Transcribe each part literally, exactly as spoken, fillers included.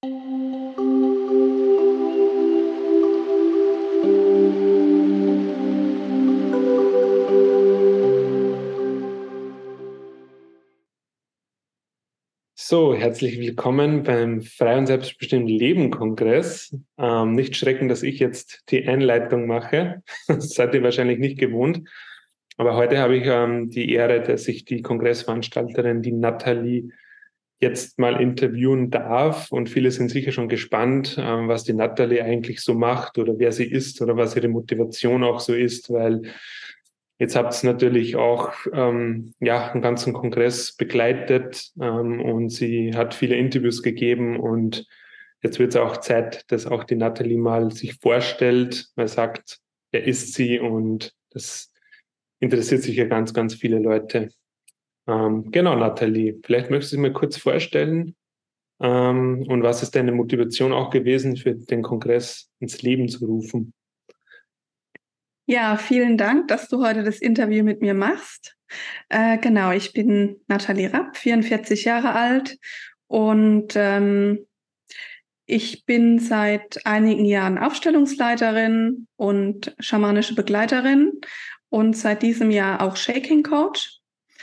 So, herzlich willkommen beim Frei- und selbstbestimmten Leben-Kongress. Ähm, nicht schrecken, dass ich jetzt die Einleitung mache. Das seid ihr wahrscheinlich nicht gewohnt. Aber heute habe ich ähm, die Ehre, dass ich die Kongressveranstalterin, die Nathalie, jetzt mal interviewen darf. Und viele sind sicher schon gespannt, ähm, was die Nathalie eigentlich so macht oder wer sie ist oder was ihre Motivation auch so ist, weil jetzt habt ihr natürlich auch ähm, ja, einen ganzen Kongress begleitet ähm, und sie hat viele Interviews gegeben und jetzt wird es auch Zeit, dass auch die Nathalie mal sich vorstellt, weil sagt, wer ist sie, und das interessiert sich ja ganz, ganz viele Leute. Ähm, genau, Nathalie, vielleicht möchtest du dich mal kurz vorstellen, ähm, und was ist deine Motivation auch gewesen, für den Kongress ins Leben zu rufen? Ja, vielen Dank, dass du heute das Interview mit mir machst. Äh, genau, ich bin Nathalie Rapp, vierundvierzig Jahre alt und ähm, ich bin seit einigen Jahren Aufstellungsleiterin und schamanische Begleiterin und seit diesem Jahr auch Shaking Coach.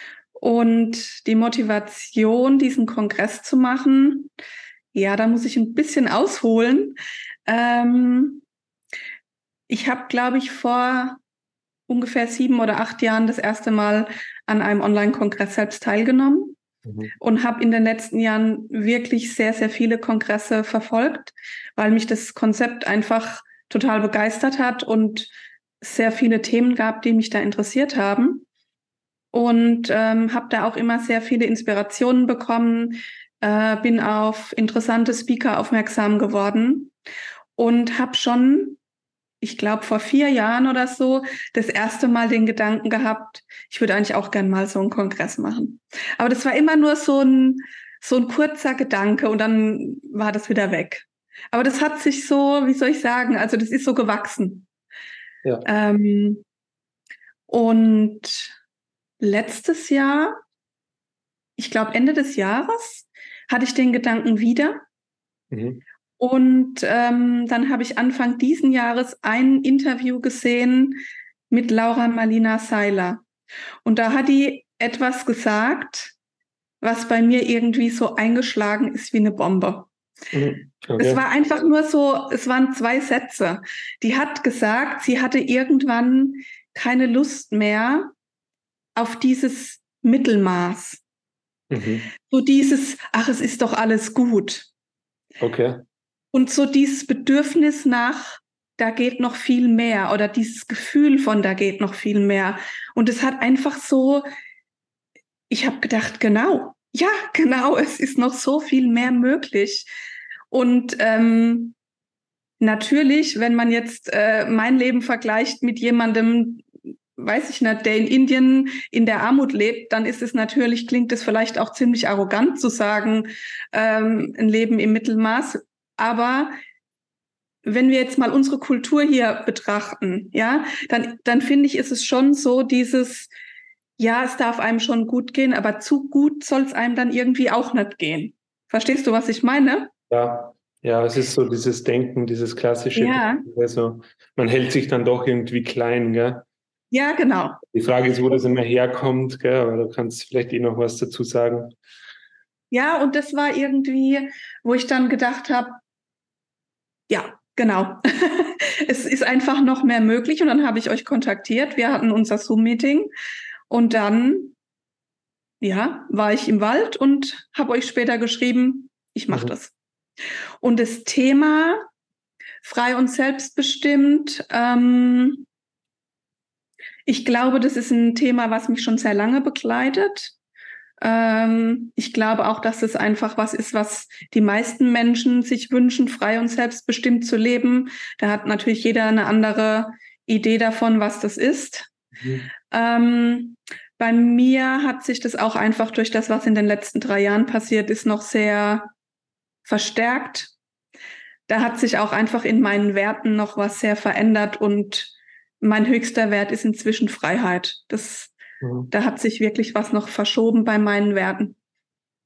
Und die Motivation, diesen Kongress zu machen, ja, da muss ich ein bisschen ausholen. Ähm, ich habe, glaube ich, vor ungefähr sieben oder acht Jahren das erste Mal an einem Online-Kongress selbst teilgenommen Mhm. und habe in den letzten Jahren wirklich sehr, sehr viele Kongresse verfolgt, weil mich das Konzept einfach total begeistert hat und sehr viele Themen gab, die mich da interessiert haben. Und ähm, habe da auch immer sehr viele Inspirationen bekommen, äh, bin auf interessante Speaker aufmerksam geworden und habe schon, ich glaube, vor vier Jahren oder so das erste Mal den Gedanken gehabt, ich würde eigentlich auch gern mal so einen Kongress machen. Aber das war immer nur so ein, so ein kurzer Gedanke und dann war das wieder weg. Aber das hat sich so, wie soll ich sagen, also das ist so gewachsen. Ja. Ähm, und letztes Jahr, ich glaube Ende des Jahres, hatte ich den Gedanken wieder. Mhm. Und ähm, dann habe ich Anfang diesen Jahres ein Interview gesehen mit Laura Marlina Seiler. Und da hat die etwas gesagt, was bei mir irgendwie so eingeschlagen ist wie eine Bombe. Mhm. Es Okay. war einfach nur so, es waren zwei Sätze. Die hat gesagt, sie hatte irgendwann keine Lust mehr auf dieses Mittelmaß. Mhm. So dieses, ach, es ist doch alles gut. Okay. Und so dieses Bedürfnis nach, da geht noch viel mehr, oder dieses Gefühl von, da geht noch viel mehr. Und es hat einfach so, ich habe gedacht, genau, ja, genau, es ist noch so viel mehr möglich. Und ähm, natürlich, wenn man jetzt äh, mein Leben vergleicht mit jemandem, weiß ich nicht, der in Indien in der Armut lebt, dann ist es natürlich, klingt es vielleicht auch ziemlich arrogant zu sagen, ähm, ein Leben im Mittelmaß. Aber wenn wir jetzt mal unsere Kultur hier betrachten, ja, dann, dann finde ich, ist es schon so dieses, ja, es darf einem schon gut gehen, aber zu gut soll es einem dann irgendwie auch nicht gehen. Verstehst du, was ich meine? Ja, ja, es ist so dieses Denken, dieses klassische Ja, Denken. Also man hält sich dann doch irgendwie klein, gell? ja, genau. Die Frage ist, wo das immer herkommt, gell? Aber du kannst vielleicht eh noch was dazu sagen. Ja, und das war irgendwie, wo ich dann gedacht habe, ja, genau. Es ist einfach noch mehr möglich. Und dann habe ich euch kontaktiert. Wir hatten unser Zoom-Meeting. Und dann, ja, war ich im Wald und habe euch später geschrieben, ich mache Mhm. das. Und das Thema frei und selbstbestimmt, ähm, ich glaube, das ist ein Thema, was mich schon sehr lange begleitet. Ähm, ich glaube auch, dass es einfach was ist, was die meisten Menschen sich wünschen, frei und selbstbestimmt zu leben. Da hat natürlich jeder eine andere Idee davon, was das ist. Mhm. Ähm, bei mir hat sich das auch einfach durch das, was in den letzten drei Jahren passiert ist, noch sehr verstärkt. Da hat sich auch einfach in meinen Werten noch was sehr verändert und mein höchster Wert ist inzwischen Freiheit. Das, Mhm. da hat sich wirklich was noch verschoben bei meinen Werten.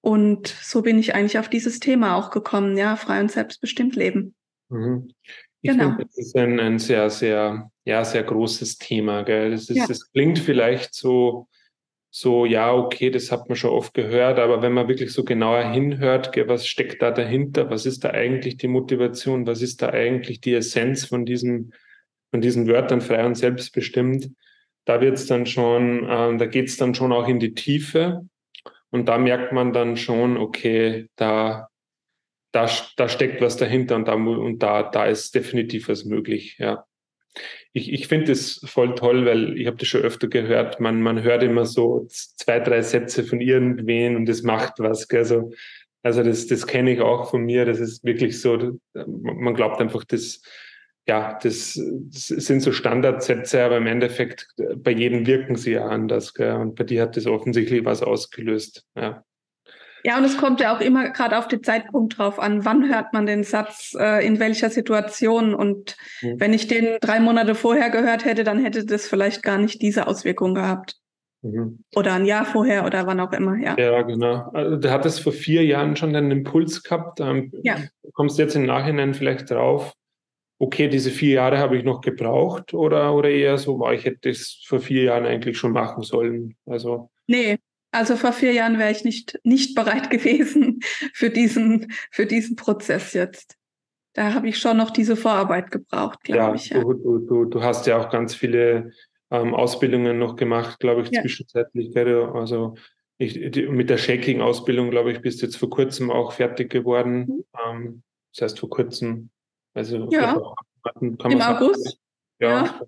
Und so bin ich eigentlich auf dieses Thema auch gekommen, ja, frei und selbstbestimmt leben. Mhm. Ich Genau. finde, das ist ein, ein sehr, sehr, ja, sehr großes Thema, gell? Das ist, Ja. das klingt vielleicht so, so, ja, okay, das hat man schon oft gehört, aber wenn man wirklich so genauer hinhört, gell, was steckt da dahinter? Was ist da eigentlich die Motivation? Was ist da eigentlich die Essenz von diesem, von diesen Wörtern frei und selbstbestimmt? Da wird's dann schon, äh, da geht's dann schon auch in die Tiefe. Und da merkt man dann schon, okay, da, da, da steckt was dahinter und da, und da, da ist definitiv was möglich, ja. Ich, ich finde das voll toll, weil ich habe das schon öfter gehört, man, man hört immer so zwei, drei Sätze von irgendwen und das macht was. Gell? Also, also das, das kenne ich auch von mir, das ist wirklich so, man glaubt einfach, das, ja, das, das sind so Standardsätze, aber im Endeffekt, bei jedem wirken sie ja anders. Gell? Und bei dir hat das offensichtlich was ausgelöst. Ja. Ja, und es kommt ja auch immer gerade auf den Zeitpunkt drauf an, wann hört man den Satz, äh, in welcher Situation. Und Mhm. wenn ich den drei Monate vorher gehört hätte, dann hätte das vielleicht gar nicht diese Auswirkung gehabt. Mhm. Oder ein Jahr vorher oder wann auch immer, ja. Ja, genau. Also, du hattest vor vier Jahren schon einen Impuls gehabt. Ähm, Ja. Kommst du jetzt im Nachhinein vielleicht drauf, okay, diese vier Jahre habe ich noch gebraucht oder, oder eher so, boah, ich hätte das vor vier Jahren eigentlich schon machen sollen? Also, Nee, also vor vier Jahren wäre ich nicht, nicht bereit gewesen für diesen, für diesen Prozess jetzt. Da habe ich schon noch diese Vorarbeit gebraucht, glaube ja, ich, ja. du, du, du, du hast ja auch ganz viele ähm, Ausbildungen noch gemacht, glaube ich, Ja. zwischenzeitlich. Gell? Also ich, die, mit der Shaking-Ausbildung, glaube ich, bist du jetzt vor kurzem auch fertig geworden. Mhm. Ähm, das heißt vor kurzem, also vielleicht Ja, auch kann man im sagen. August. Ja. Ja.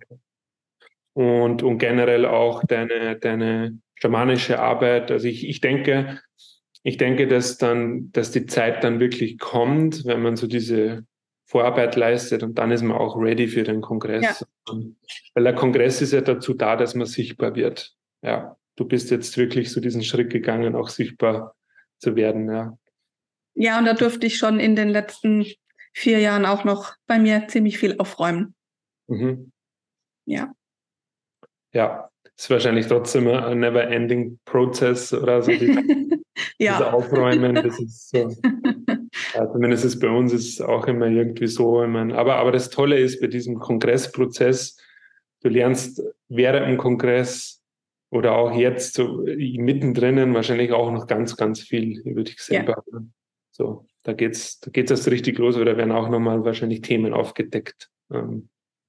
Und, und generell auch deine, deine schamanische Arbeit. Also ich, ich denke, ich denke, dass dann, dass die Zeit dann wirklich kommt, wenn man so diese Vorarbeit leistet und dann ist man auch ready für den Ja. Kongress. Weil der Kongress ist ja dazu da, dass man sichtbar wird. Ja, du bist jetzt wirklich so diesen Schritt gegangen, auch sichtbar zu werden. Ja, Ja, und da durfte ich schon in den letzten vier Jahren auch noch bei mir ziemlich viel aufräumen. mhm. Ja. Ja, ist wahrscheinlich trotzdem ein never-ending Prozess oder so. Die, das Ja. Aufräumen, das ist so. Ja, zumindest ist bei uns ist es auch immer irgendwie so. Ich meine, aber, aber das Tolle ist bei diesem Kongressprozess, du lernst während dem Kongress oder auch jetzt so mittendrin wahrscheinlich auch noch ganz, ganz viel über dich Ja. selber. So, da geht's, da geht's erst richtig los, oder werden auch nochmal wahrscheinlich Themen aufgedeckt. Ähm,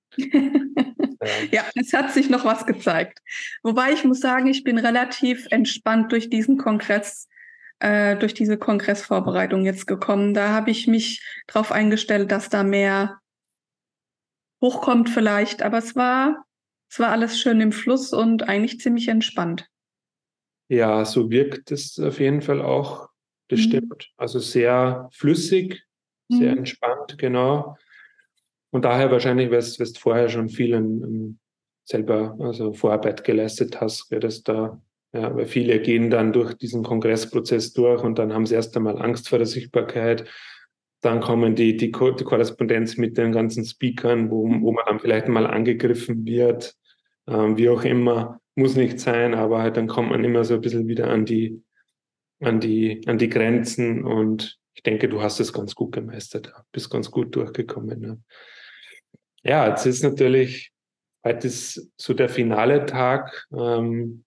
ja. Ja, es hat sich noch was gezeigt. Wobei ich muss sagen, ich bin relativ entspannt durch diesen Kongress, äh, durch diese Kongressvorbereitung jetzt gekommen. Da habe ich mich drauf eingestellt, dass da mehr hochkommt vielleicht. Aber es war, es war alles schön im Fluss und eigentlich ziemlich entspannt. Ja, so wirkt es auf jeden Fall auch. Das Mhm. stimmt. Also sehr flüssig, sehr Mhm. entspannt, genau. Und daher wahrscheinlich, weil du vorher schon viel in, in selber, also Vorarbeit geleistet hast, gell, dass da, ja, weil viele gehen dann durch diesen Kongressprozess durch und dann haben sie erst einmal Angst vor der Sichtbarkeit. Dann kommen die, die, Ko die Korrespondenz mit den ganzen Speakern, wo, wo man dann vielleicht mal angegriffen wird, ähm, wie auch immer, muss nicht sein, aber halt dann kommt man immer so ein bisschen wieder an die, an die, an die Grenzen und ich denke, du hast es ganz gut gemeistert, bist ganz gut durchgekommen. Ja. Ja, jetzt ist natürlich, heute ist so der finale Tag. Ähm,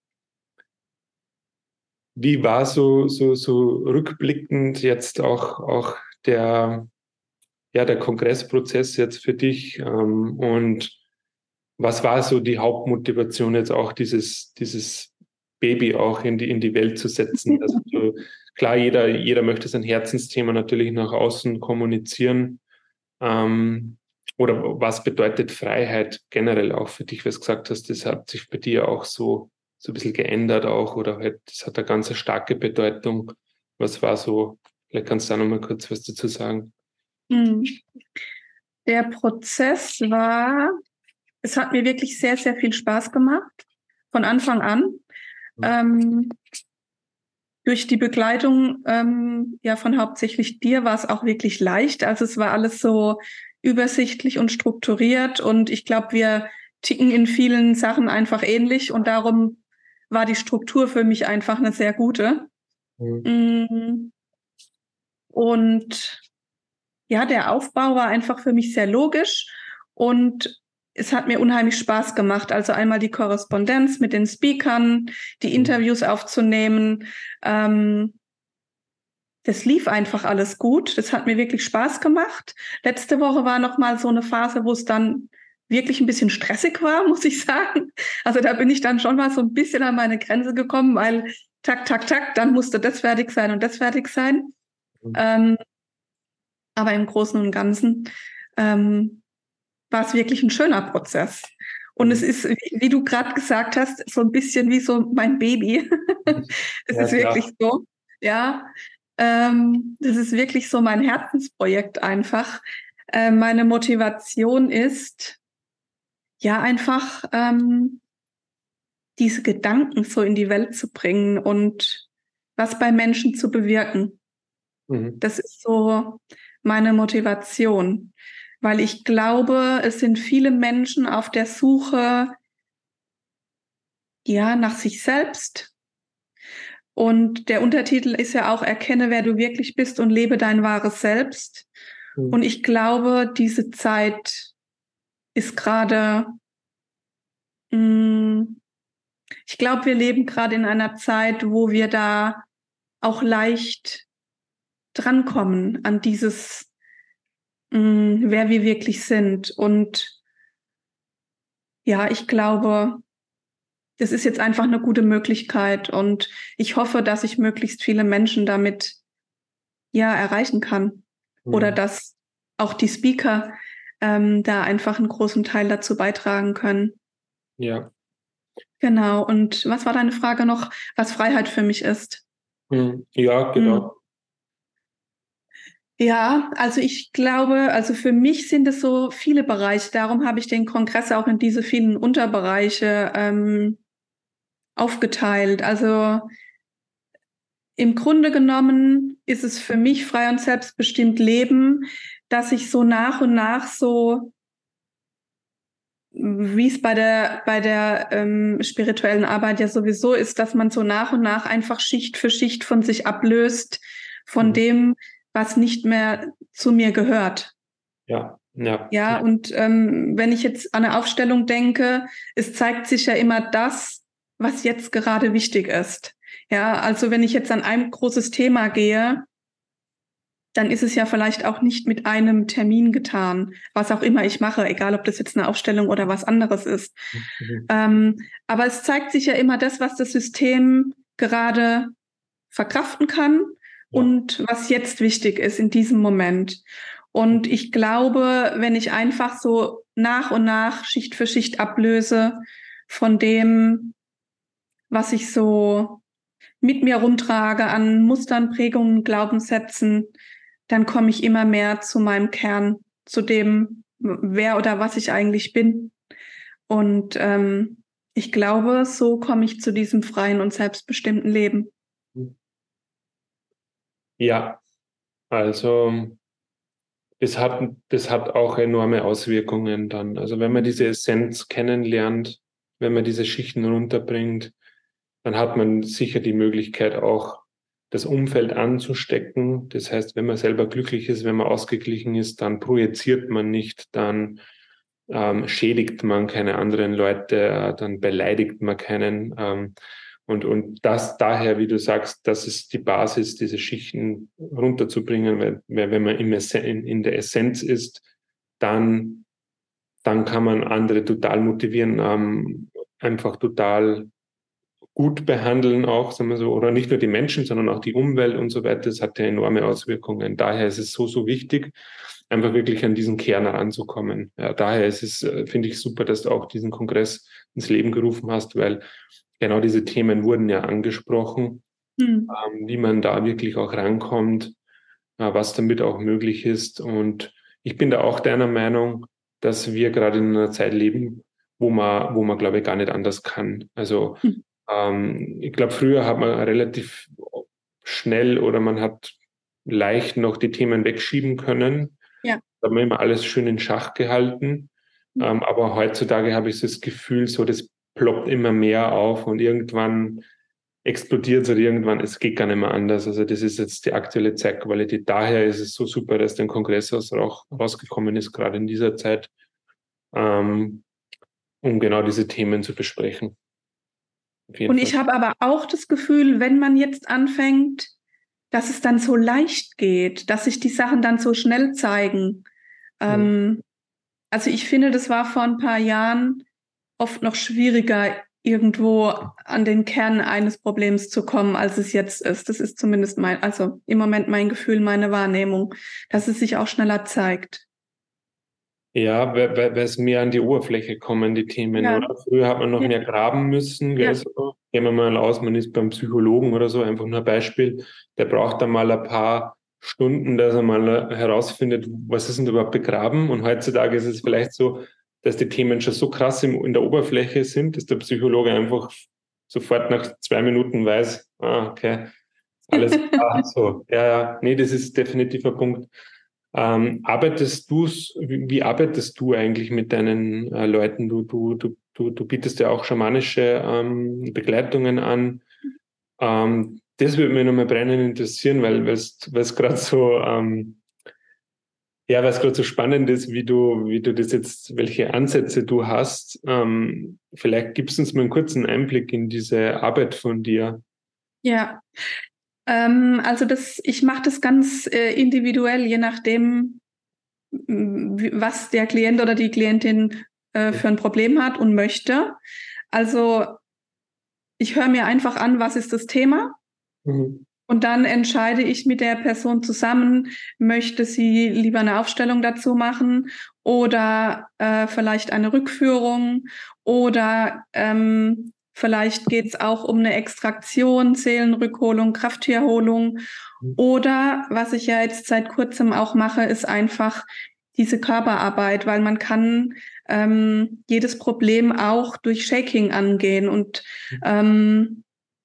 wie war so, so, so rückblickend jetzt auch, auch der, ja, der Kongressprozess jetzt für dich? Ähm, und was war so die Hauptmotivation jetzt auch dieses, dieses Baby auch in die, in die Welt zu setzen? Also so, klar, jeder, jeder möchte sein Herzensthema natürlich nach außen kommunizieren. Ähm, oder was bedeutet Freiheit generell auch für dich, was du gesagt hast, das hat sich bei dir auch so, so ein bisschen geändert auch oder halt, das hat eine ganz starke Bedeutung. Was war so, vielleicht kannst du da noch mal kurz was dazu sagen. Mhm. Der Prozess war, es hat mir wirklich sehr, sehr viel Spaß gemacht, von Anfang an. Ähm, durch die Begleitung ähm, ja von hauptsächlich dir war es auch wirklich leicht. Also es war alles so übersichtlich und strukturiert und ich glaube, wir ticken in vielen Sachen einfach ähnlich und darum war die Struktur für mich einfach eine sehr gute. Mhm. Und ja, der Aufbau war einfach für mich sehr logisch und es hat mir unheimlich Spaß gemacht. Also einmal die Korrespondenz mit den Speakern, die Interviews aufzunehmen. Ähm, das lief einfach alles gut. Das hat mir wirklich Spaß gemacht. Letzte Woche war noch mal so eine Phase, wo es dann wirklich ein bisschen stressig war, muss ich sagen. Also da bin ich dann schon mal so ein bisschen an meine Grenze gekommen, weil tak, tak, tak, dann musste das fertig sein und das fertig sein. Ähm, aber im Großen und Ganzen ähm, war es wirklich ein schöner Prozess. Und es ist, wie, wie du gerade gesagt hast, so ein bisschen wie so mein Baby. Es Ja, ist wirklich klar. so, ja. Ähm, das ist wirklich so mein Herzensprojekt einfach. Äh, meine Motivation ist, ja, einfach ähm, diese Gedanken so in die Welt zu bringen und was bei Menschen zu bewirken. Mhm. Das ist so meine Motivation, weil ich glaube, es sind viele Menschen auf der Suche, ja, nach sich selbst. Und der Untertitel ist ja auch: Erkenne, wer du wirklich bist und lebe dein wahres Selbst. Mhm. Und ich glaube, diese Zeit ist gerade, mh, ich glaube, wir leben gerade in einer Zeit, wo wir da auch leicht drankommen an dieses, mh, wer wir wirklich sind. Und ja, ich glaube, das ist jetzt einfach eine gute Möglichkeit und ich hoffe, dass ich möglichst viele Menschen damit ja erreichen kann oder Mhm. dass auch die Speaker ähm, da einfach einen großen Teil dazu beitragen können. Ja. Genau. Und was war deine Frage noch, was Freiheit für mich ist? Mhm. Ja, Hm. genau. Ja, also ich glaube, also für mich sind es so viele Bereiche. Darum habe ich den Kongress auch in diese vielen Unterbereiche ähm, aufgeteilt. Also im Grunde genommen ist es für mich frei und selbstbestimmt Leben, dass ich so nach und nach so, wie es bei der, bei der ähm, spirituellen Arbeit ja sowieso ist, dass man so nach und nach einfach Schicht für Schicht von sich ablöst, von Mhm. dem, was nicht mehr zu mir gehört. Ja, ja. Ja, und ähm, wenn ich jetzt an eine Aufstellung denke, es zeigt sich ja immer das, was jetzt gerade wichtig ist. Ja, also wenn ich jetzt an ein großes Thema gehe, dann ist es ja vielleicht auch nicht mit einem Termin getan, was auch immer ich mache, egal ob das jetzt eine Aufstellung oder was anderes ist. Mhm. Ähm, aber es zeigt sich ja immer das, was das System gerade verkraften kann Ja. und was jetzt wichtig ist in diesem Moment. Und ich glaube, wenn ich einfach so nach und nach Schicht für Schicht ablöse von dem, was ich so mit mir rumtrage an Mustern, Prägungen, Glaubenssätzen, dann komme ich immer mehr zu meinem Kern, zu dem, wer oder was ich eigentlich bin. Und ähm, ich glaube, so komme ich zu diesem freien und selbstbestimmten Leben. Ja, also das hat, das hat auch enorme Auswirkungen dann. Also wenn man diese Essenz kennenlernt, wenn man diese Schichten runterbringt, dann hat man sicher die Möglichkeit auch, das Umfeld anzustecken. Das heißt, wenn man selber glücklich ist, wenn man ausgeglichen ist, dann projiziert man nicht, dann ähm, schädigt man keine anderen Leute, äh, dann beleidigt man keinen. Ähm, und, und das daher, wie du sagst, das ist die Basis, diese Schichten runterzubringen, weil, weil wenn man im Essen, in, in der Essenz ist, dann, dann kann man andere total motivieren, ähm, einfach total gut behandeln auch, sagen wir so, oder nicht nur die Menschen, sondern auch die Umwelt und so weiter. Das hat ja enorme Auswirkungen. Daher ist es so, so wichtig, einfach wirklich an diesen Kern heranzukommen. Ja, daher ist es, äh, finde ich super, dass du auch diesen Kongress ins Leben gerufen hast, weil genau diese Themen wurden ja angesprochen, Hm. ähm, wie man da wirklich auch rankommt, äh, was damit auch möglich ist. Und ich bin da auch deiner Meinung, dass wir gerade in einer Zeit leben, wo man, wo man, glaube ich, gar nicht anders kann. Also Hm. ähm, ich glaube, früher hat man relativ schnell oder man hat leicht noch die Themen wegschieben können. Ja. Da hat man immer alles schön in Schach gehalten. Ähm, aber heutzutage habe ich so das Gefühl, so das ploppt immer mehr auf und irgendwann explodiert es oder irgendwann, es geht gar nicht mehr anders. Also das ist jetzt die aktuelle Zeitqualität. Daher ist es so super, dass der Kongress auch rausgekommen ist, gerade in dieser Zeit, ähm, um genau diese Themen zu besprechen. Auf jeden Und Fall. ich habe aber auch das Gefühl, wenn man jetzt anfängt, dass es dann so leicht geht, dass sich die Sachen dann so schnell zeigen. Ja. Ähm, also ich finde, das war vor ein paar Jahren oft noch schwieriger, irgendwo an den Kern eines Problems zu kommen, als es jetzt ist. Das ist zumindest mein, also im Moment mein Gefühl, meine Wahrnehmung, dass es sich auch schneller zeigt. Ja, weil, weil, weil es mehr an die Oberfläche kommen, die Themen, Ja, oder? Früher hat man noch ja, mehr graben müssen, gell? ja. So, gehen wir mal aus, man ist beim Psychologen oder so, einfach nur ein Beispiel, der braucht dann mal ein paar Stunden, dass er mal herausfindet, was ist denn überhaupt begraben? Und heutzutage ist es vielleicht so, dass die Themen schon so krass im, in der Oberfläche sind, dass der Psychologe einfach sofort nach zwei Minuten weiß, ah, okay, alles klar, so. Ja, ja, nee, das ist definitiv ein Punkt. Ähm, arbeitest du's, wie, wie arbeitest du eigentlich mit deinen äh, Leuten? Du, du, du, du, du bietest ja auch schamanische ähm, Begleitungen an. Ähm, das würde mich nochmal brennend interessieren, weil es weil es gerade so, ähm, ja, weil es gerade so spannend ist, wie du, wie du das jetzt, welche Ansätze du hast. Ähm, vielleicht gibst du uns mal einen kurzen Einblick in diese Arbeit von dir. Ja. Ähm, also das, ich mache das ganz äh, individuell, je nachdem, m, wie- was der Klient oder die Klientin äh, für ein Problem hat und möchte. Also ich höre mir einfach an, was ist das Thema? Mhm. Und dann entscheide ich mit der Person zusammen, möchte sie lieber eine Aufstellung dazu machen oder äh, vielleicht eine Rückführung oder ähm, vielleicht geht es auch um eine Extraktion, Seelenrückholung, Krafttierholung. Oder was ich ja jetzt seit kurzem auch mache, ist einfach diese Körperarbeit, weil man kann ähm, jedes Problem auch durch Shaking angehen und ähm,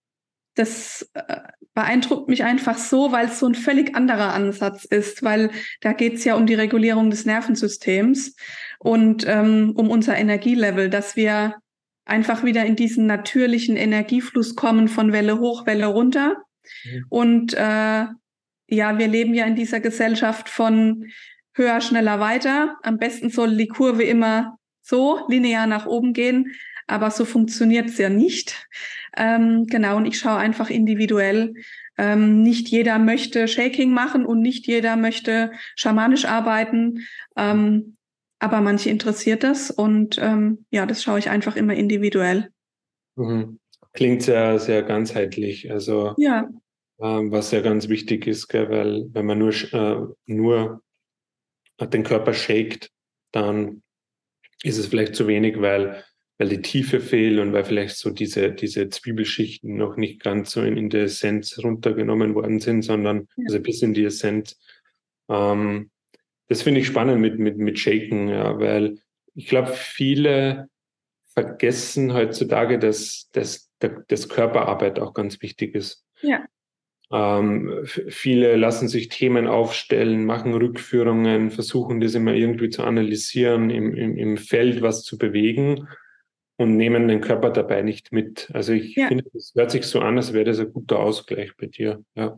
das äh, beeindruckt mich einfach so, weil es so ein völlig anderer Ansatz ist, weil da geht es ja um die Regulierung des Nervensystems und ähm, um unser Energielevel, dass wir einfach wieder in diesen natürlichen Energiefluss kommen von Welle hoch, Welle runter. Mhm. Und äh, ja, wir leben ja in dieser Gesellschaft von höher, schneller, weiter. Am besten soll die Kurve immer so linear nach oben gehen, aber so funktioniert es ja nicht. Ähm, genau, und ich schaue einfach individuell. Ähm, nicht jeder möchte Shaking machen und nicht jeder möchte schamanisch arbeiten. Ähm, aber manche interessiert das und ähm, ja, das schaue ich einfach immer individuell. Mhm. Klingt sehr, sehr ganzheitlich. Also Ja, ähm, was ja ganz wichtig ist, gell, weil wenn man nur, sch- äh, nur den Körper shakt, dann ist es vielleicht zu wenig, weil, weil die Tiefe fehlt und weil vielleicht so diese, diese Zwiebelschichten noch nicht ganz so in, in der Essenz runtergenommen worden sind, sondern ja, also bis in die Essenz. Ähm, das finde ich spannend mit, mit, mit Shaken, ja, weil ich glaube, viele vergessen heutzutage, dass, dass, dass Körperarbeit auch ganz wichtig ist. ja, Ähm, viele lassen sich Themen aufstellen, machen Rückführungen, versuchen das immer irgendwie zu analysieren, im, im, im Feld was zu bewegen und nehmen den Körper dabei nicht mit. Also ich ja. finde, das hört sich so an, als wäre das ein guter Ausgleich bei dir. Ja.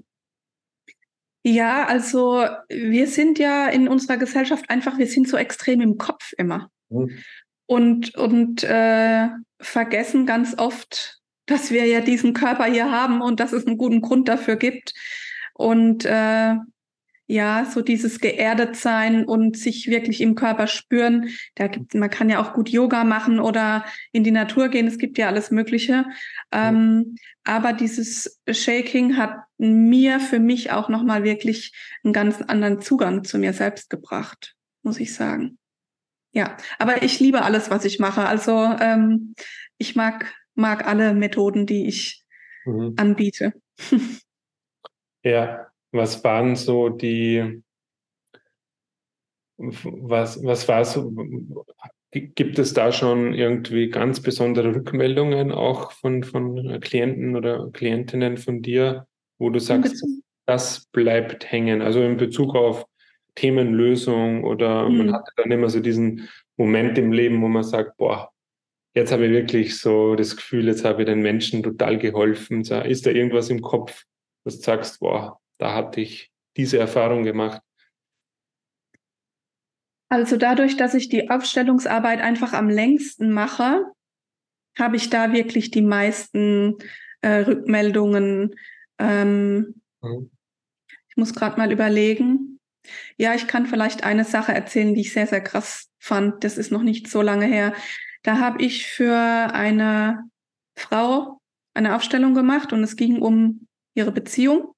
Ja, also wir sind ja in unserer Gesellschaft einfach, wir sind so extrem im Kopf immer Mhm. und, und äh, vergessen ganz oft, dass wir ja diesen Körper hier haben und dass es einen guten Grund dafür gibt. Und äh, ja, so dieses geerdet sein und sich wirklich im Körper spüren. Da gibt, man kann ja auch gut Yoga machen oder in die Natur gehen. Es gibt ja alles Mögliche. Ähm, aber dieses Shaking hat mir für mich auch nochmal wirklich einen ganz anderen Zugang zu mir selbst gebracht, muss ich sagen. Ja, aber ich liebe alles, was ich mache. Also ähm, ich mag, mag alle Methoden, die ich Mhm. anbiete. Ja, was waren so die, was, was war so, gibt es da schon irgendwie ganz besondere Rückmeldungen auch von, von Klienten oder Klientinnen von dir, wo du In sagst, Bezug. das bleibt hängen? Also in Bezug auf Themenlösung oder man Hm. hatte dann immer so diesen Moment im Leben, wo man sagt, boah, jetzt habe ich wirklich so das Gefühl, jetzt habe ich den Menschen total geholfen. So, ist da irgendwas im Kopf, dass du sagst, boah, da hatte ich diese Erfahrung gemacht? Also dadurch, dass ich die Aufstellungsarbeit einfach am längsten mache, habe ich da wirklich die meisten äh, Rückmeldungen. Ähm, Mhm. ich muss gerade mal überlegen. Ja, ich kann vielleicht eine Sache erzählen, die ich sehr, sehr krass fand. Das ist noch nicht so lange her. Da habe ich für eine Frau eine Aufstellung gemacht und es ging um ihre Beziehung.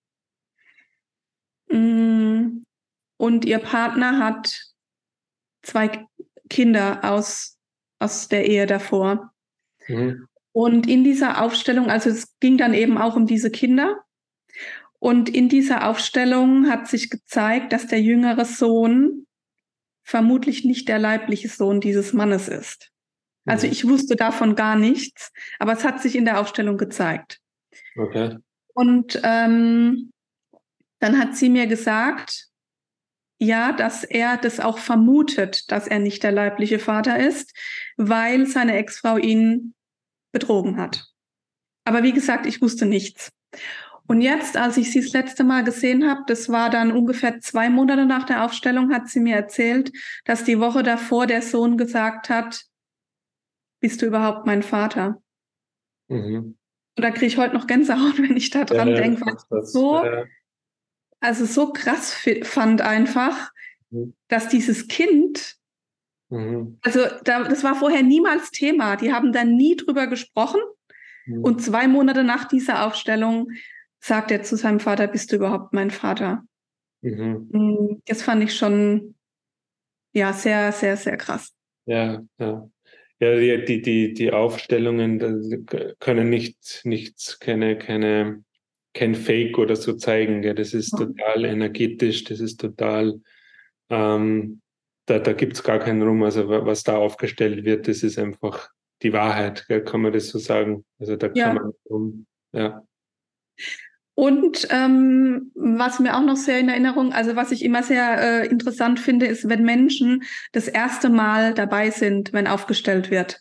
Mm, Und ihr Partner hat zwei Kinder aus, aus der Ehe davor. Mhm. Und in dieser Aufstellung, also es ging dann eben auch um diese Kinder. Und in dieser Aufstellung hat sich gezeigt, dass der jüngere Sohn vermutlich nicht der leibliche Sohn dieses Mannes ist. Also Mhm. ich wusste davon gar nichts, aber es hat sich in der Aufstellung gezeigt. Okay. Und ähm, dann hat sie mir gesagt, ja, dass er das auch vermutet, dass er nicht der leibliche Vater ist, weil seine Ex-Frau ihn betrogen hat. Aber wie gesagt, ich wusste nichts. Und jetzt, als ich sie das letzte Mal gesehen habe, das war dann ungefähr zwei Monate nach der Aufstellung, hat sie mir erzählt, dass die Woche davor der Sohn gesagt hat, bist du überhaupt mein Vater? Mhm. Und da kriege ich heute noch Gänsehaut, wenn ich da Ja, dran ja, denke, das weil ist ich das das. so, Ja. also so krass fi- fand einfach, Mhm. dass dieses Kind, Mhm. also da, das war vorher niemals Thema, die haben da nie drüber gesprochen. Mhm. Und zwei Monate nach dieser Aufstellung sagt er zu seinem Vater, bist du überhaupt mein Vater? Mhm. Mm, Das fand ich schon, ja, sehr, sehr, sehr krass. Ja, ja. Ja, die, die, die, die Aufstellungen das können nicht, nichts, keine, keine, kein Fake oder so zeigen. Gell? Das ist total energetisch, das ist total, ähm, da, da gibt's gar keinen Rum. Also wa- was da aufgestellt wird, das ist einfach die Wahrheit, gell? Kann man das so sagen? Also da kann Ja. man nicht rum. Ja. Und ähm, was mir auch noch sehr in Erinnerung, also was ich immer sehr äh, interessant finde, ist, wenn Menschen das erste Mal dabei sind, wenn aufgestellt wird.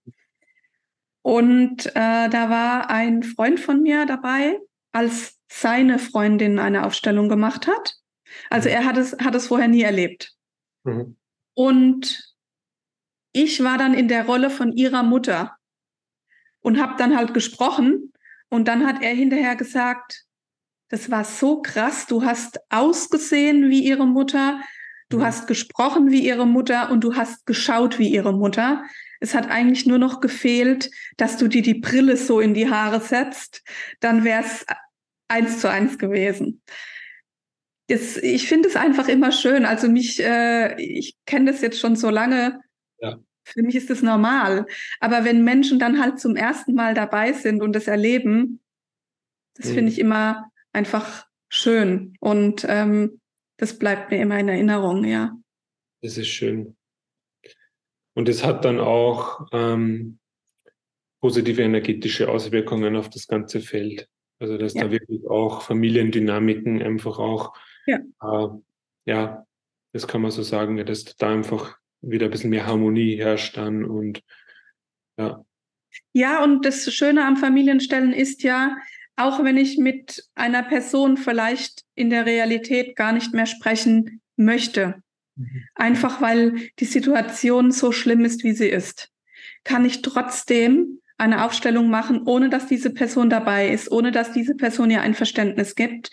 Und äh, da war ein Freund von mir dabei, als seine Freundin eine Aufstellung gemacht hat. Also Mhm. er hat es, hat es vorher nie erlebt. Mhm. Und ich war dann in der Rolle von ihrer Mutter und habe dann halt gesprochen. Und dann hat er hinterher gesagt, das war so krass. Du hast ausgesehen wie ihre Mutter, du Mhm. hast gesprochen wie ihre Mutter und du hast geschaut wie ihre Mutter. Es hat eigentlich nur noch gefehlt, dass du dir die Brille so in die Haare setzt. Dann wäre es eins zu eins gewesen. Das, ich finde es einfach immer schön. Also mich, äh, ich kenne das jetzt schon so lange. Ja. Für mich ist das normal. Aber wenn Menschen dann halt zum ersten Mal dabei sind und das erleben, das finde Mhm. ich immer einfach schön und ähm, das bleibt mir immer in Erinnerung, ja. Das ist schön. Und es hat dann auch ähm, positive energetische Auswirkungen auf das ganze Feld. Also dass Ja, da wirklich auch Familiendynamiken einfach auch, ja. äh, ja, das kann man so sagen, ja, dass da einfach wieder ein bisschen mehr Harmonie herrscht dann und ja. Ja, und das Schöne am Familienstellen ist ja, auch wenn ich mit einer Person vielleicht in der Realität gar nicht mehr sprechen möchte, Mhm. einfach weil die Situation so schlimm ist, wie sie ist, kann ich trotzdem eine Aufstellung machen, ohne dass diese Person dabei ist, ohne dass diese Person ihr ein Verständnis gibt.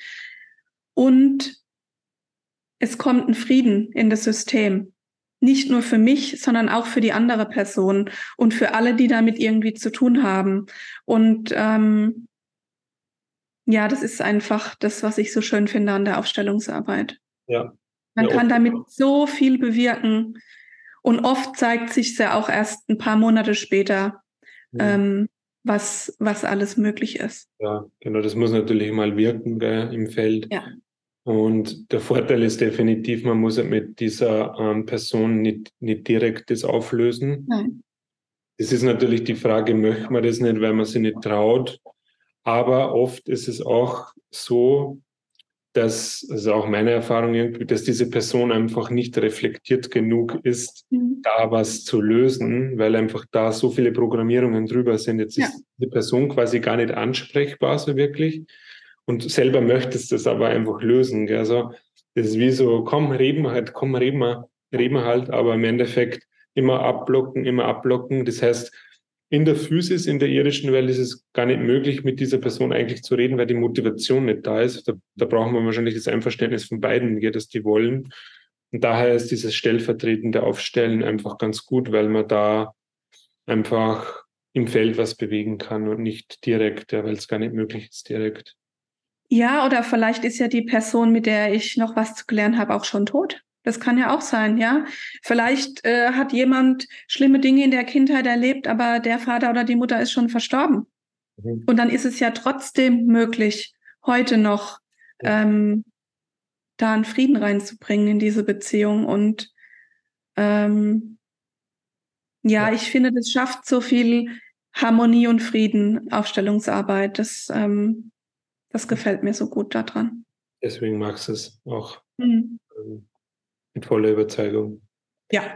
Und es kommt ein Frieden in das System. Nicht nur für mich, sondern auch für die andere Person und für alle, die damit irgendwie zu tun haben. Und ähm, ja, das ist einfach das, was ich so schön finde an der Aufstellungsarbeit. Ja, Man ja, kann oft. damit so viel bewirken. Und oft zeigt sich ja auch erst ein paar Monate später, Mhm. ähm, was, was alles möglich ist. Ja, genau, das muss natürlich mal wirken, gell, im Feld. Ja. Und der Vorteil ist definitiv, man muss halt mit dieser ähm, Person nicht, nicht direkt das auflösen. Nein. Es ist natürlich die Frage, möchte man das nicht, weil man sich nicht traut. Aber oft ist es auch so, dass, also auch meine Erfahrung irgendwie, dass diese Person einfach nicht reflektiert genug ist, Mhm. da was zu lösen, weil einfach da so viele Programmierungen drüber sind. Jetzt Ja. ist die Person quasi gar nicht ansprechbar so wirklich und selber möchtest das aber einfach lösen. Gell? Also das ist wie so, komm, reden wir halt, komm, reden wir, reden wir halt, aber im Endeffekt immer abblocken, immer abblocken. Das heißt, in der Physis, in der irdischen Welt ist es gar nicht möglich, mit dieser Person eigentlich zu reden, weil die Motivation nicht da ist. Da, da brauchen wir wahrscheinlich das Einverständnis von beiden, dass die wollen. Und daher ist dieses stellvertretende Aufstellen einfach ganz gut, weil man da einfach im Feld was bewegen kann und nicht direkt, ja, weil es gar nicht möglich ist direkt. Ja, oder vielleicht ist ja die Person, mit der ich noch was zu klären habe, auch schon tot. Das kann ja auch sein, ja. Vielleicht äh, hat jemand schlimme Dinge in der Kindheit erlebt, aber der Vater oder die Mutter ist schon verstorben. Mhm. Und dann ist es ja trotzdem möglich, heute noch ähm, da einen Frieden reinzubringen in diese Beziehung. Und ähm, ja, Ja, ich finde, das schafft so viel Harmonie und Frieden, Aufstellungsarbeit. Das, ähm, das gefällt mir so gut daran. deswegen magst du es auch Mhm. ähm, mit voller Überzeugung. Ja.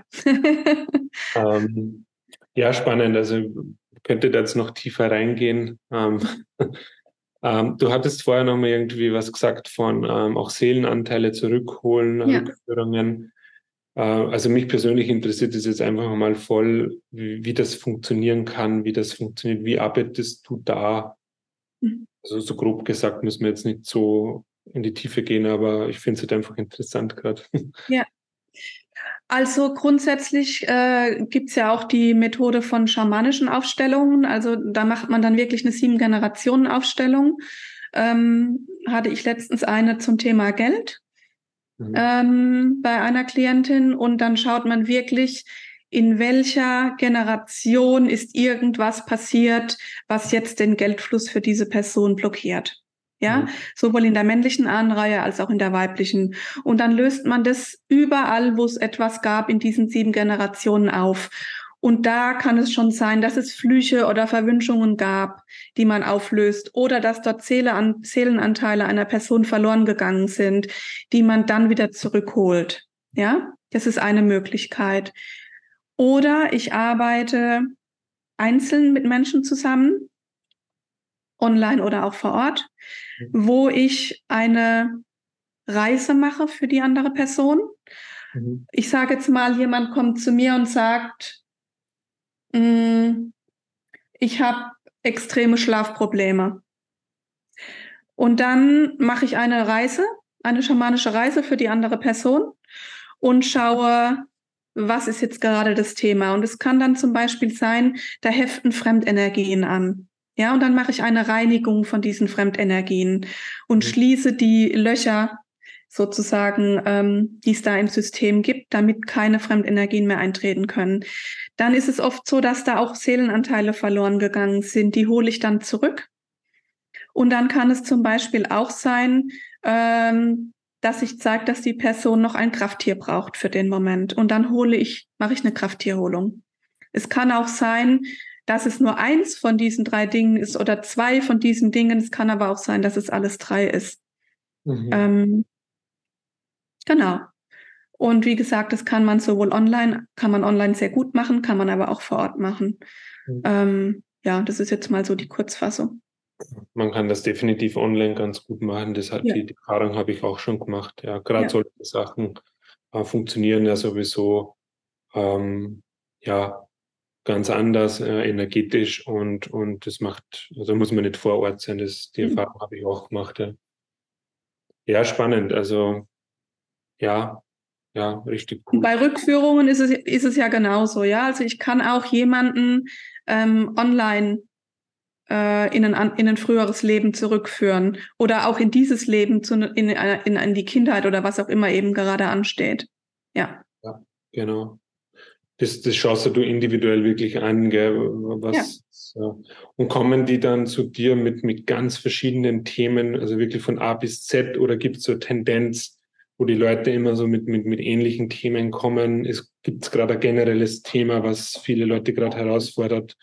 Ähm, ja, spannend. Also könnte da jetzt noch tiefer reingehen. Ähm, ähm, du hattest vorher noch mal irgendwie was gesagt von ähm, auch Seelenanteile zurückholen, Ja. Rückführungen. Äh, also mich persönlich interessiert es jetzt einfach mal voll, wie, wie das funktionieren kann, wie das funktioniert. Wie arbeitest du da? Mhm. Also so grob gesagt müssen wir jetzt nicht so in die Tiefe gehen, aber ich finde es halt einfach interessant gerade. Ja. Also grundsätzlich äh, gibt's ja auch die Methode von schamanischen Aufstellungen. Also da macht man dann wirklich eine Sieben-Generationen-Aufstellung. Ähm, hatte ich letztens eine zum Thema Geld Mhm. ähm, bei einer Klientin und dann schaut man wirklich, in welcher Generation ist irgendwas passiert, was jetzt den Geldfluss für diese Person blockiert. Ja, Mhm. sowohl in der männlichen Ahnenreihe als auch in der weiblichen. Und dann löst man das überall, wo es etwas gab, in diesen sieben Generationen auf. Und da kann es schon sein, dass es Flüche oder Verwünschungen gab, die man auflöst, oder dass dort Seele- Seelenanteile einer Person verloren gegangen sind, die man dann wieder zurückholt. Ja, das ist eine Möglichkeit. Oder ich arbeite einzeln mit Menschen zusammen, online oder auch vor Ort, wo ich eine Reise mache für die andere Person. Mhm. Ich sage jetzt mal, jemand kommt zu mir und sagt, mm, ich habe extreme Schlafprobleme. Und dann mache ich eine Reise, eine schamanische Reise für die andere Person und schaue, was ist jetzt gerade das Thema. Und es kann dann zum Beispiel sein, da heften Fremdenergien an. Ja, und dann mache ich eine Reinigung von diesen Fremdenergien und Mhm. schließe die Löcher sozusagen, ähm, die es da im System gibt, damit keine Fremdenergien mehr eintreten können. Dann ist es oft so, dass da auch Seelenanteile verloren gegangen sind. Die hole ich dann zurück. Und dann kann es zum Beispiel auch sein, ähm, dass ich zeige, dass die Person noch ein Krafttier braucht für den Moment. Und dann hole ich, mache ich eine Krafttierholung. Es kann auch sein, dass es nur eins von diesen drei Dingen ist oder zwei von diesen Dingen. Es kann aber auch sein, dass es alles drei ist. Mhm. Ähm, genau. Und wie gesagt, das kann man sowohl online, kann man online sehr gut machen, kann man aber auch vor Ort machen. Mhm. Ähm, ja, das ist jetzt mal so die Kurzfassung. Man kann das definitiv online ganz gut machen. Das hat Ja, die, die Erfahrung habe ich auch schon gemacht. Ja, gerade ja. solche Sachen äh, funktionieren ja sowieso ähm, ja ganz anders äh, energetisch und und das macht, also muss man nicht vor Ort sein. Das, die Mhm. Erfahrung habe ich auch gemacht. Ja, ja spannend. Also ja, ja, richtig cool. Bei Rückführungen ist es, ist es ja genauso, ja. Also ich kann auch jemanden ähm, online äh, in, ein, in ein früheres Leben zurückführen oder auch in dieses Leben zu, in, in, in die Kindheit oder was auch immer eben gerade ansteht. Ja. Ja, genau. Das, das schaust du individuell wirklich an, gell, Ja. was, ja. Und kommen die dann zu dir mit, mit ganz verschiedenen Themen, also wirklich von A bis Z, oder gibt es so Tendenz, wo die Leute immer so mit, mit, mit ähnlichen Themen kommen? Es gibt gerade ein generelles Thema, was viele Leute gerade herausfordert.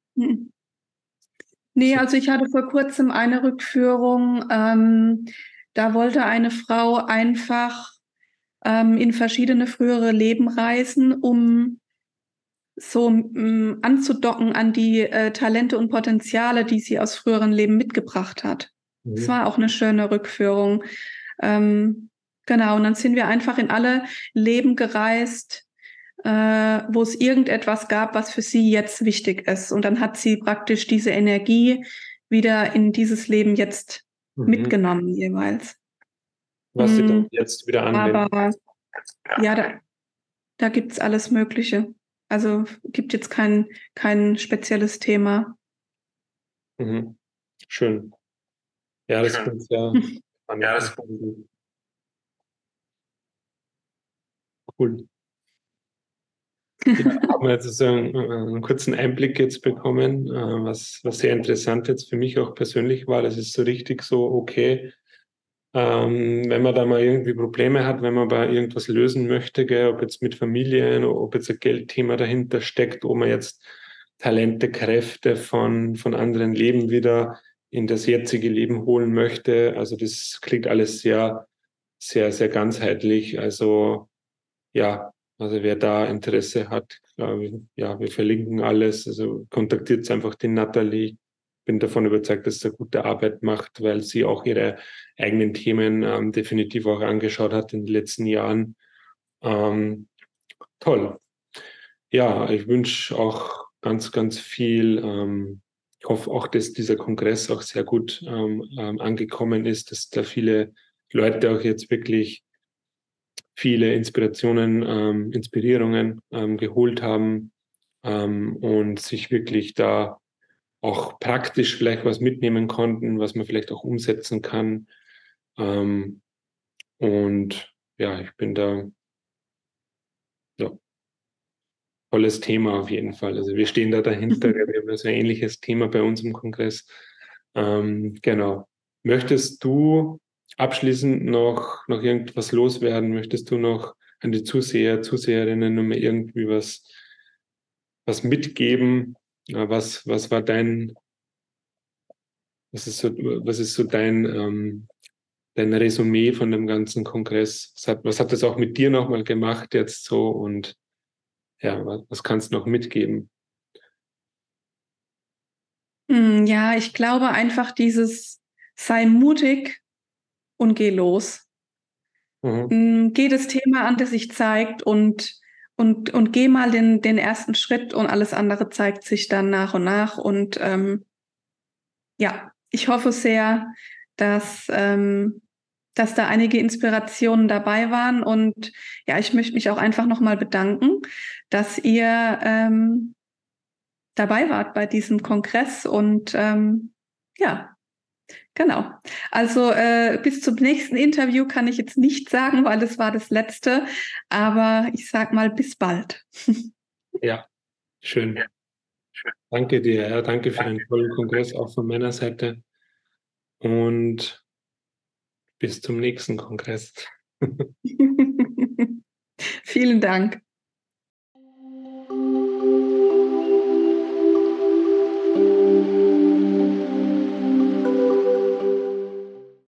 Mhm. Nee, So. also ich hatte vor kurzem eine Rückführung. Ähm, Da wollte eine Frau einfach ähm, in verschiedene frühere Leben reisen, um so ähm, anzudocken an die äh, Talente und Potenziale, die sie aus früheren Leben mitgebracht hat. Es Mhm. war auch eine schöne Rückführung. Ähm, genau, und dann sind wir einfach in alle Leben gereist, äh, wo es irgendetwas gab, was für sie jetzt wichtig ist. Und dann hat sie praktisch diese Energie wieder in dieses Leben jetzt Mhm. mitgenommen jeweils. Was sie dann Mm, jetzt wieder anwenden. aber ja, da, da gibt's alles Mögliche. Also gibt jetzt kein, kein spezielles Thema. Mhm. Schön. Ja, das klingt sehr Ja, spannend. das Cool. Ja, haben wir jetzt so einen, einen kurzen Einblick jetzt bekommen, äh, was, was sehr interessant jetzt für mich auch persönlich war. Das ist so richtig so, okay, ähm, wenn man da mal irgendwie Probleme hat, wenn man bei irgendwas lösen möchte, gell, ob jetzt mit Familien, ob jetzt ein Geldthema dahinter steckt, ob man jetzt Talente, Kräfte von, von anderen Leben wieder in das jetzige Leben holen möchte. Also das klingt alles sehr, sehr, sehr ganzheitlich. Also ja, also wer da Interesse hat, äh, ja, wir verlinken alles. Also kontaktiert einfach die Nathalie. Bin davon überzeugt, dass sie eine gute Arbeit macht, weil sie auch ihre eigenen Themen ähm, definitiv auch angeschaut hat in den letzten Jahren. Ähm, toll. Ja, ich wünsche auch ganz, ganz viel. Ähm, ich hoffe auch, dass dieser Kongress auch sehr gut ähm, ähm, angekommen ist, dass da viele Leute auch jetzt wirklich viele Inspirationen, ähm, Inspirierungen ähm, geholt haben ähm, und sich wirklich da auch praktisch vielleicht was mitnehmen konnten, was man vielleicht auch umsetzen kann. Ähm, und ja, ich bin da, ja, tolles Thema auf jeden Fall. Also wir stehen da dahinter, wir haben so ein ähnliches Thema bei uns im Kongress. Ähm, genau. Möchtest du abschließend noch, noch irgendwas loswerden? Möchtest du noch an die Zuseher, Zuseherinnen noch mal irgendwie was, was mitgeben? Ja, Was, was war dein, was ist so, was ist so dein, ähm, dein Resümee von dem ganzen Kongress? Was hat, was hat das auch mit dir nochmal gemacht jetzt so? Und ja, was, was kannst du noch mitgeben? Hm, ja, ich glaube einfach dieses sei mutig und geh los. Mhm. Hm, geh das Thema an, das sich zeigt und, und, und geh mal den, den ersten Schritt und alles andere zeigt sich dann nach und nach. Und ähm, ja, ich hoffe sehr, dass, ähm, dass da einige Inspirationen dabei waren. Und ja, ich möchte mich auch einfach nochmal bedanken, dass ihr ähm, dabei wart bei diesem Kongress. Und ähm, ja, genau. Also äh, bis zum nächsten Interview kann ich jetzt nicht sagen, weil es war das letzte. Aber ich sag mal bis bald. Ja, schön. Danke dir, ja, danke für den tollen Kongress auch von meiner Seite und bis zum nächsten Kongress. Vielen Dank.